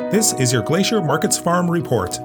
This is your Glacier Markets Farm Report.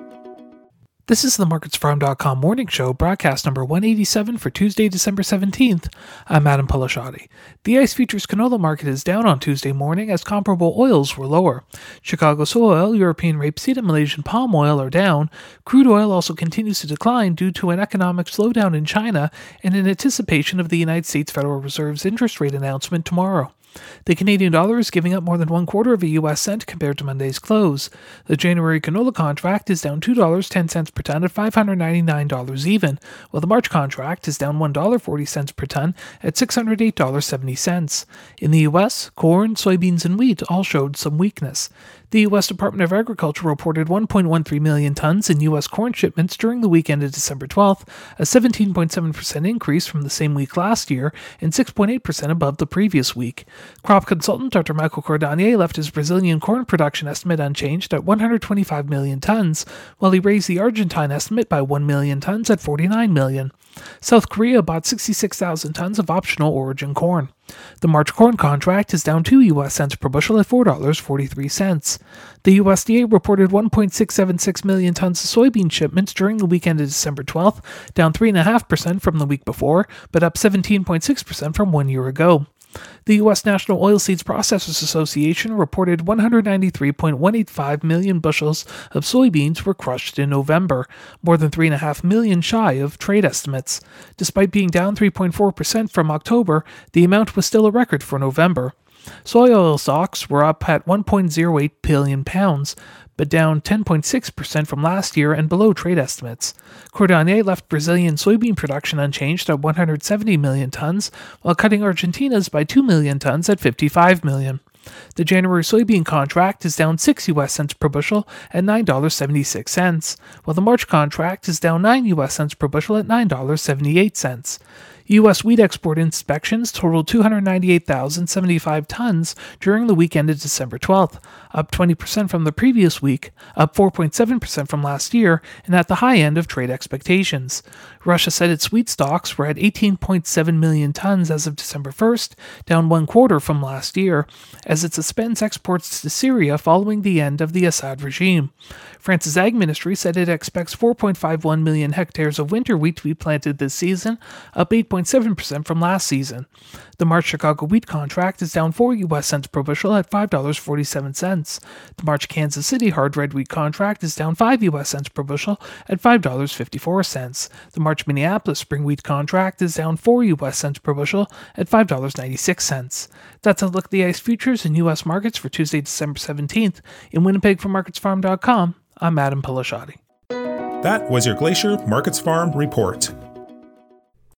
This is the MarketsFarm.com morning show, broadcast number 187 for Tuesday, December 17th. I'm Adam Pelashati. The ICE Futures canola market is down on Tuesday morning as comparable oils were lower. Chicago soy oil, European rapeseed, and Malaysian palm oil are down. Crude oil also continues to decline due to an economic slowdown in China and in anticipation of the United States Federal Reserve's interest rate announcement tomorrow. The Canadian dollar is giving up more than 1/4 of a U.S. cent compared to Monday's close. The January canola contract is down $2.10 per ton at $599 even, while the March contract is down $1.40 per ton at $608.70. In the U.S., corn, soybeans, and wheat all showed some weakness. The U.S. Department of Agriculture reported 1.13 million tons in U.S. corn shipments during the week ended December 12th, a 17.7% increase from the same week last year and 6.8% above the previous week. Crop consultant Dr. Michael Cordonnier left his Brazilian corn production estimate unchanged at 125 million tons, while he raised the Argentine estimate by 1 million tons at 49 million. South Korea bought 66,000 tons of optional origin corn. The March corn contract is down 2 U.S. cents per bushel at $4.43. The USDA reported 1.676 million tons of soybean shipments during the weekend of December 12th, down 3.5% from the week before, but up 17.6% from 1 year ago. The U.S. National Oilseeds Processors Association reported 193.185 million bushels of soybeans were crushed in November, more than 3.5 million shy of trade estimates. Despite being down 3.4% from October, the amount was still a record for November. Soy oil stocks were up at 1.08 billion pounds, but down 10.6% from last year and below trade estimates. Cordonnier left Brazilian soybean production unchanged at 170 million tons, while cutting Argentina's by 2 million tons at 55 million. The January soybean contract is down 6 U.S. cents per bushel at $9.76, while the March contract is down 9 U.S. cents per bushel at $9.78. U.S. wheat export inspections totaled 298,075 tons during the week ended December 12th, up 20% from the previous week, up 4.7% from last year, and at the high end of trade expectations. Russia said its wheat stocks were at 18.7 million tons as of December 1st, down 1/4 from last year, as it suspends exports to Syria following the end of the Assad regime. France's Ag Ministry said it expects 4.51 million hectares of winter wheat to be planted this season, up 8.7% from last season. The March Chicago wheat contract is down 4 U.S. cents per bushel at $5.47. The March Kansas City hard red wheat contract is down 5 U.S. cents per bushel at $5.54. The March Minneapolis spring wheat contract is down 4 U.S. cents per bushel at $5.96. That's a look at the ICE futures and U.S. markets for Tuesday, December 17th. In Winnipeg from MarketsFarm.com, I'm Adam Pelashati. That was your Glacier Markets Farm Report.